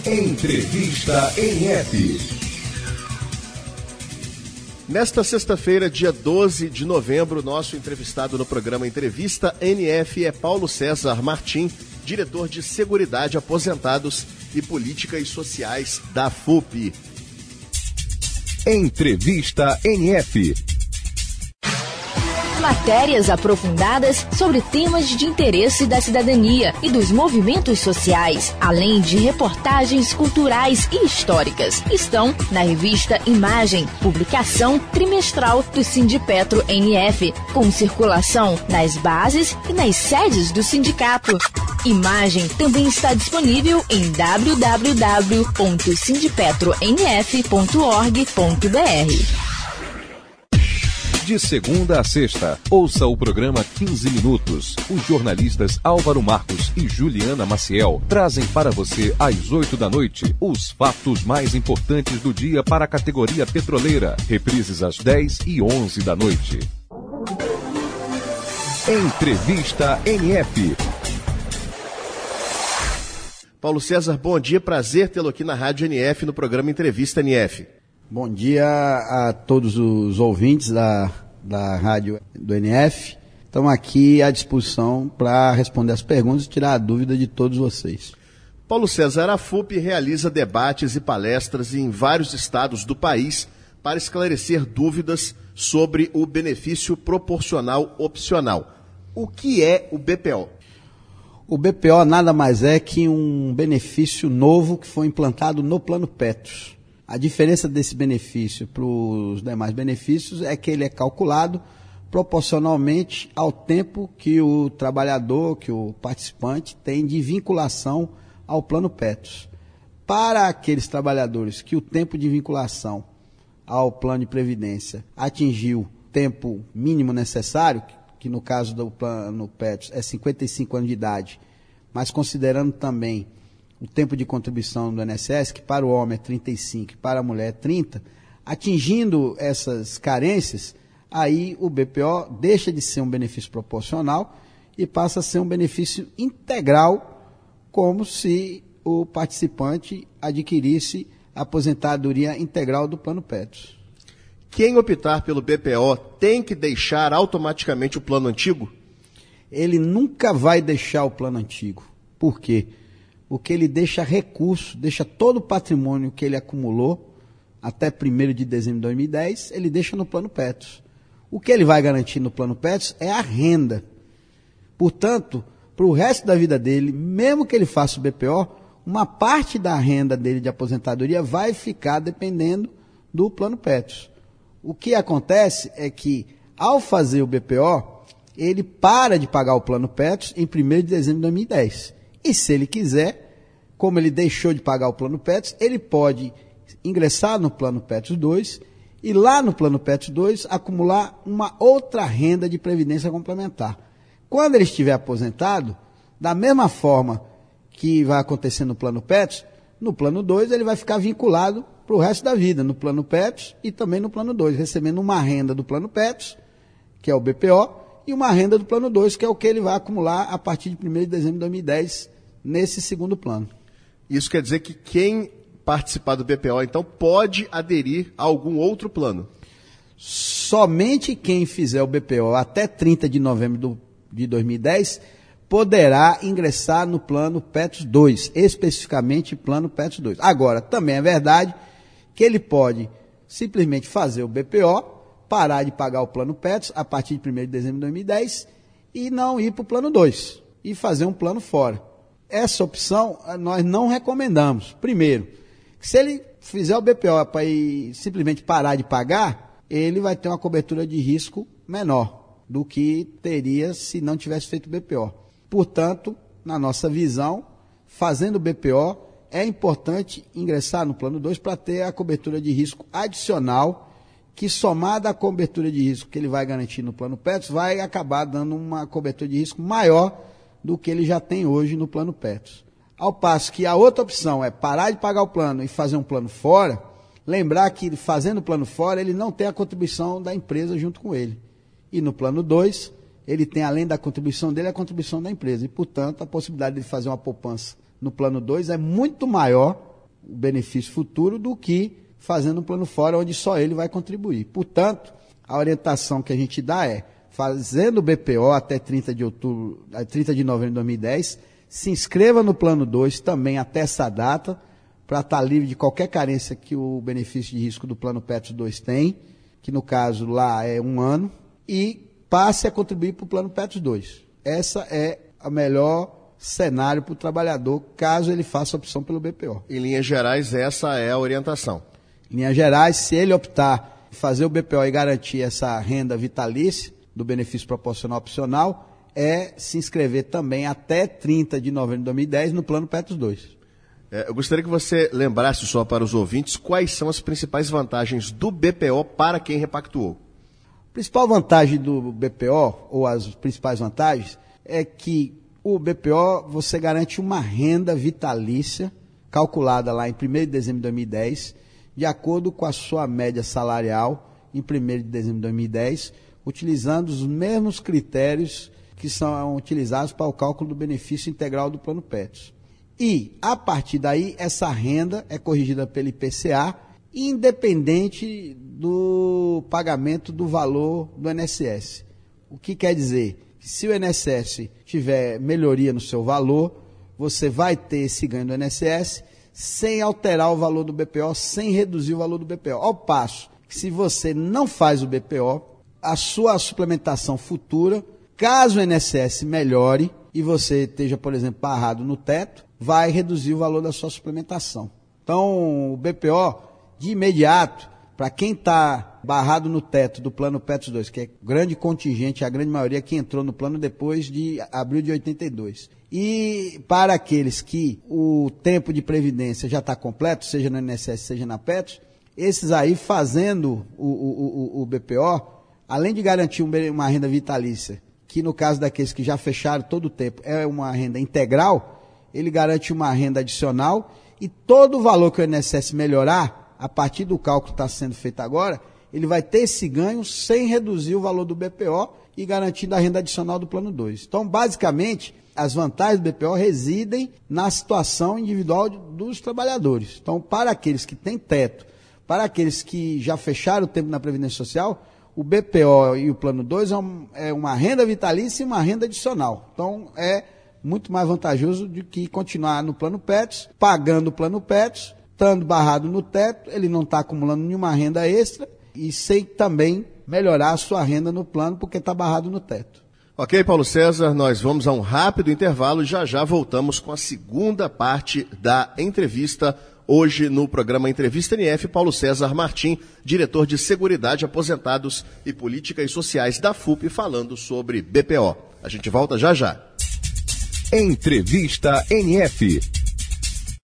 Entrevista NF. Nesta sexta-feira, dia 12 de novembro, nosso entrevistado no programa Entrevista NF é Paulo César Martim, diretor de Seguridade, Aposentados e Políticas Sociais da FUP. Entrevista NF. Matérias aprofundadas sobre temas de interesse da cidadania e dos movimentos sociais, além de reportagens culturais e históricas, estão na revista Imagem, publicação trimestral do Sindipetro NF, com circulação nas bases e nas sedes do sindicato. Imagem também está disponível em www.sindipetronf.org.br. De segunda a sexta, ouça o programa 15 Minutos. Os jornalistas Álvaro Marcos e Juliana Maciel trazem para você, às 8 da noite, os fatos mais importantes do dia para a categoria petroleira. Reprises às 10 e 11 da noite. Entrevista NF. Paulo César, bom dia, prazer tê-lo aqui na Rádio NF no programa Entrevista NF. Bom dia a todos os ouvintes da Rádio do NF. Estamos aqui à disposição para responder as perguntas e tirar a dúvida de todos vocês. Paulo César, a FUP realiza debates e palestras em vários estados do país para esclarecer dúvidas sobre o benefício proporcional opcional. O que é o BPO? O BPO nada mais é que um benefício novo que foi implantado no Plano Petros. A diferença desse benefício para os demais benefícios é que ele é calculado proporcionalmente ao tempo que o trabalhador, que o participante tem de vinculação ao Plano Petros. Para aqueles trabalhadores que o tempo de vinculação ao plano de previdência atingiu o tempo mínimo necessário, que no caso do Plano Petros é 55 anos de idade, mas considerando também o tempo de contribuição do INSS, que para o homem é 35 e para a mulher é 30, atingindo essas carências, aí o BPO deixa de ser um benefício proporcional e passa a ser um benefício integral, como se o participante adquirisse a aposentadoria integral do Plano Petros. Quem optar pelo BPO tem que deixar automaticamente o plano antigo? Ele nunca vai deixar o plano antigo. Por quê? Porque ele deixa recurso, deixa todo o patrimônio que ele acumulou até 1º de dezembro de 2010, ele deixa no Plano Petros. O que ele vai garantir no Plano Petros é a renda. Portanto, para o resto da vida dele, mesmo que ele faça o BPO, uma parte da renda dele de aposentadoria vai ficar dependendo do Plano Petros. O que acontece é que, ao fazer o BPO, ele para de pagar o Plano Petros em 1º de dezembro de 2010. E se ele quiser, como ele deixou de pagar o Plano Petros, ele pode ingressar no Plano Petros 2 e lá no Plano Petros 2 acumular uma outra renda de previdência complementar. Quando ele estiver aposentado, da mesma forma que vai acontecer no Plano Petros, no Plano 2 ele vai ficar vinculado para o resto da vida, no Plano Petros e também no Plano 2, recebendo uma renda do Plano Petros, que é o BPO, e uma renda do Plano 2, que é o que ele vai acumular a partir de 1º de dezembro de 2010, nesse segundo plano. Isso quer dizer que quem participar do BPO, então, pode aderir a algum outro plano? Somente quem fizer o BPO até 30 de novembro de 2010 poderá ingressar no Plano Petros 2, especificamente Plano Petros 2. Agora, também é verdade que ele pode simplesmente fazer o BPO, parar de pagar o Plano Petros a partir de 1º de dezembro de 2010 e não ir para o Plano 2 e fazer um plano fora. Essa opção nós não recomendamos. Primeiro, se ele fizer o BPO para simplesmente parar de pagar, ele vai ter uma cobertura de risco menor do que teria se não tivesse feito o BPO. Portanto, na nossa visão, fazendo o BPO, é importante ingressar no Plano 2 para ter a cobertura de risco adicional, que somada à cobertura de risco que ele vai garantir no Plano Petros, vai acabar dando uma cobertura de risco maior do que ele já tem hoje no Plano Petros. Ao passo que a outra opção é parar de pagar o plano e fazer um plano fora, lembrar que fazendo o plano fora, ele não tem a contribuição da empresa junto com ele. E no Plano 2, ele tem, além da contribuição dele, a contribuição da empresa. E, portanto, a possibilidade de fazer uma poupança no Plano 2 é muito maior o benefício futuro do que fazendo um plano fora onde só ele vai contribuir. Portanto, a orientação que a gente dá é, fazendo o BPO até 30 de novembro de 2010, se inscreva no plano 2 também até essa data, para estar livre de qualquer carência que o benefício de risco do plano PETS 2 tem, que no caso lá é 1 ano, e passe a contribuir para o plano PETS 2. Essa é a melhor cenário para o trabalhador, caso ele faça opção pelo BPO. Em linhas gerais, essa é a orientação. Em linhas gerais, se ele optar em fazer o BPO e garantir essa renda vitalícia do benefício proporcional opcional, é se inscrever também até 30 de novembro de 2010 no plano PETS 2. Eu gostaria que você lembrasse só para os ouvintes quais são as principais vantagens do BPO para quem repactuou. A principal vantagem do BPO, ou as principais vantagens, é que o BPO você garante uma renda vitalícia calculada lá em 1º de dezembro de 2010, de acordo com a sua média salarial em 1º de dezembro de 2010, utilizando os mesmos critérios que são utilizados para o cálculo do benefício integral do plano PETS. E, a partir daí, essa renda é corrigida pelo IPCA, independente do pagamento do valor do INSS. O que quer dizer? Que se o INSS tiver melhoria no seu valor, você vai ter esse ganho do INSS sem alterar o valor do BPO, sem reduzir o valor do BPO. Ao passo que, se você não faz o BPO, a sua suplementação futura, caso o INSS melhore e você esteja, por exemplo, barrado no teto, vai reduzir o valor da sua suplementação. Então, o BPO, de imediato, para quem está barrado no teto do plano PETS 2, que é grande contingente, a grande maioria que entrou no plano depois de abril de 82. E para aqueles que o tempo de previdência já está completo, seja no INSS, seja na PETS, esses aí fazendo o BPO, além de garantir uma renda vitalícia, que no caso daqueles que já fecharam todo o tempo é uma renda integral, ele garante uma renda adicional e todo o valor que o INSS melhorar, a partir do cálculo que está sendo feito agora, ele vai ter esse ganho sem reduzir o valor do BPO e garantindo a renda adicional do plano 2. Então, basicamente, as vantagens do BPO residem na situação individual dos trabalhadores. Então, para aqueles que têm teto, para aqueles que já fecharam o tempo na Previdência Social, o BPO e o plano 2 é uma renda vitalícia e uma renda adicional. Então, é muito mais vantajoso do que continuar no plano PETS, pagando o plano PETS, estando barrado no teto, ele não está acumulando nenhuma renda extra e sem também melhorar a sua renda no plano porque está barrado no teto. Ok, Paulo César, nós vamos a um rápido intervalo e já voltamos com a segunda parte da entrevista. Hoje no programa Entrevista NF, Paulo César Martim, diretor de Seguridade, Aposentados e Políticas Sociais da FUP, falando sobre BPO. A gente volta já. Entrevista NF.